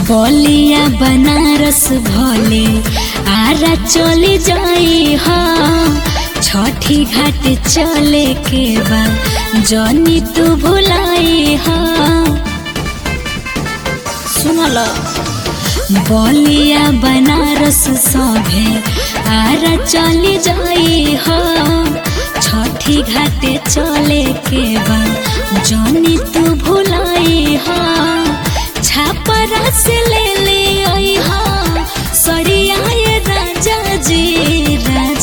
बलिया बनारस भले आरा चली जाई हा छठी घाट चले के बाद जनी तू भुलाई हा। सुनल बलिया बनारस सभे आरा चली जाई हा छठी घाट चले के बाद जनी तू भुलाई हा। छापरा से ले आई हा सड़िया राजा जी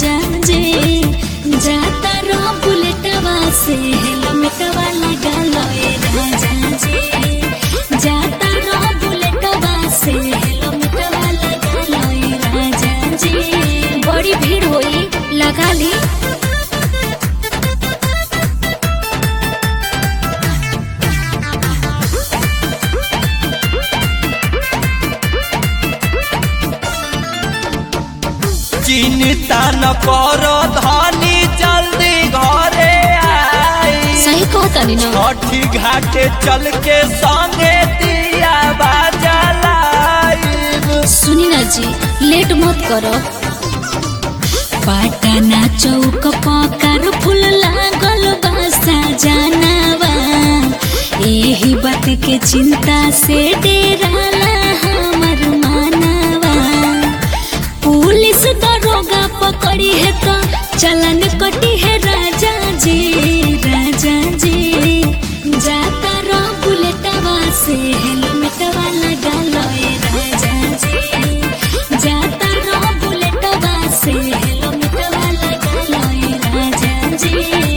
जाता रो बुलेटवा से हेलमेटवा लगा लो राजा जी जाता रो बुलेटवा से हेलमेटवा लगा लो राजा जी। बड़ी भीड़ होई लगा ली। चिंता न करो धनी जल्दी घरे आई। सही कहता नी ना। छठी घाटे चल के संगे दिया बाजलाई। सुनी ना जी लेट मत करो। पाटना चौक पकार फूल लागल बसा जानवा यही बात के चिंता से डेराला हमर मानवा। पुलिस दरोगा पकड़ी है तो चलन कटी है राजा जी जाता रो बुलेटवा से हेलमेटवा लगा लो राजा जी जाता रो बुलेटवा से हेलमेटवा लगा लो राजा जी।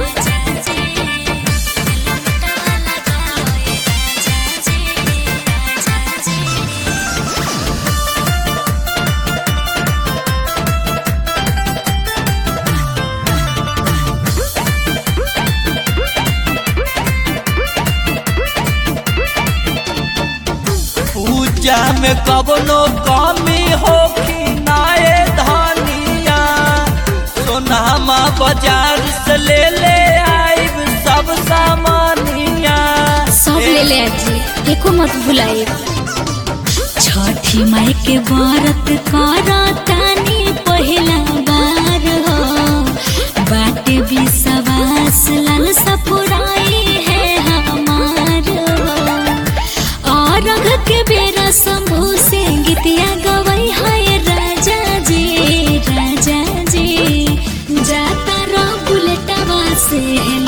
पूजा में कबनो कमी होखी नाए धनिया सोनामा बाजार से ले आइब सब सामानिया। सब ले जी एको मत भुलाए। छठी माई के व्रत करतानी पहिला बार हो बाटे विश्वास लाल सपुराई है हमार और रंग के बेरा शंभू से गीतिया गवई है राजा जी जाता रो बुलेटवा से